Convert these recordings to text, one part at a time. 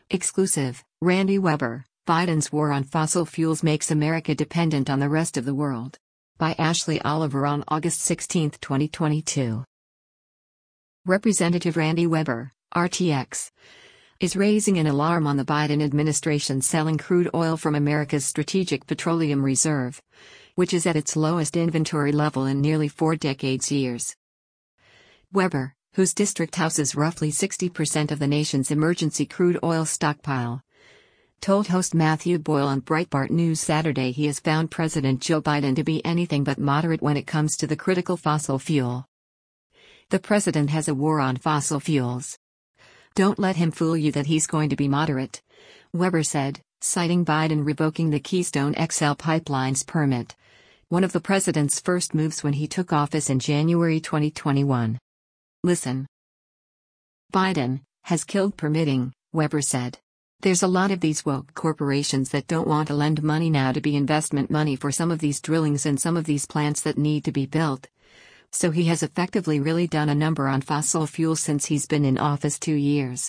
Exclusive, Randy Weber, Biden's war on fossil fuels makes America dependent on the rest of the world. By Ashley Oliver on August 16, 2022. Representative Randy Weber, RTX, is raising an alarm on the Biden administration selling crude oil from America's Strategic Petroleum Reserve, which is at its lowest inventory level in nearly 4 years. Weber, whose district houses roughly 60% of the nation's emergency crude oil stockpile, told host Matthew Boyle on Breitbart News Saturday he has found President Joe Biden to be anything but moderate when it comes to the critical fossil fuel. The president has a war on fossil fuels. Don't let him fool you that he's going to be moderate, Weber said, citing Biden revoking the Keystone XL pipeline's permit, one of the president's first moves when he took office in January 2021. Listen. Biden has killed permitting, Weber said. There's a lot of these woke corporations that don't want to lend money now to be investment money for some of these drillings and some of these plants that need to be built. So he has effectively really done a number on fossil fuels since he's been in office 2 years.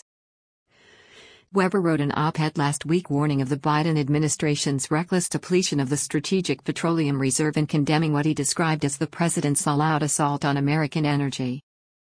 Weber wrote an op-ed last week warning of the Biden administration's reckless depletion of the Strategic Petroleum Reserve and condemning what he described as the president's all-out assault on American energy.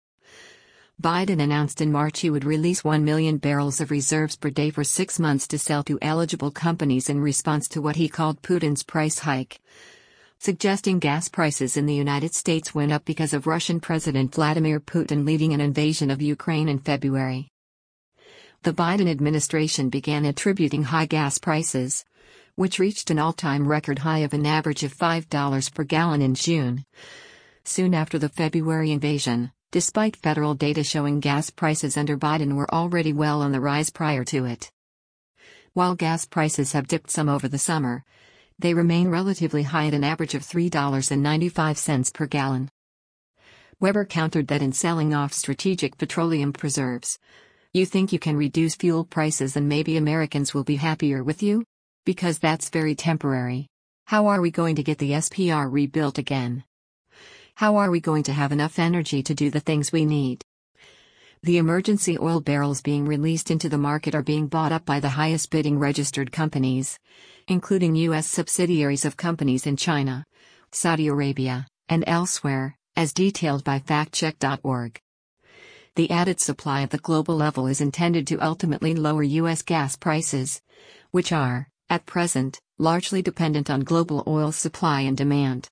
Biden announced in March he would release 1 million barrels of reserves per day for 6 months to sell to eligible companies in response to what he called Putin's price hike, suggesting gas prices in the United States went up because of Russian President Vladimir Putin leading an invasion of Ukraine in February. The Biden administration began attributing high gas prices, which reached an all-time record high of an average of $5 per gallon in June, soon after the February invasion. Despite federal data showing gas prices under Biden were already well on the rise prior to it. While gas prices have dipped some over the summer, they remain relatively high at an average of $3.95 per gallon. Weber countered that in selling off strategic petroleum preserves, you think you can reduce fuel prices and maybe Americans will be happier with you? Because that's very temporary. How are we going to get the SPR rebuilt again? How are we going to have enough energy to do the things we need? The emergency oil barrels being released into the market are being bought up by the highest bidding registered companies, including U.S. subsidiaries of companies in China, Saudi Arabia, and elsewhere, as detailed by factcheck.org. The added supply at the global level is intended to ultimately lower U.S. gas prices, which are, at present, largely dependent on global oil supply and demand.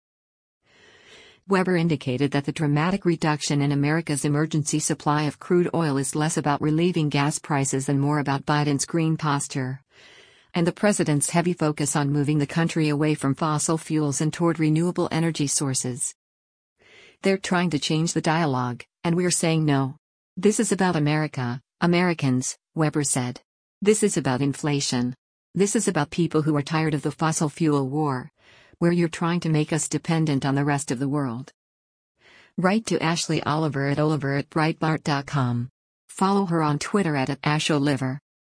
Weber indicated that the dramatic reduction in America's emergency supply of crude oil is less about relieving gas prices and more about Biden's green posture, and the president's heavy focus on moving the country away from fossil fuels and toward renewable energy sources. They're trying to change the dialogue, and we're saying no. This is about America, Americans, Weber said. This is about inflation. This is about people who are tired of the fossil fuel war, where you're trying to make us dependent on the rest of the world. Write to Ashley Oliver at Breitbart.com. Follow her on Twitter at @AshOliver.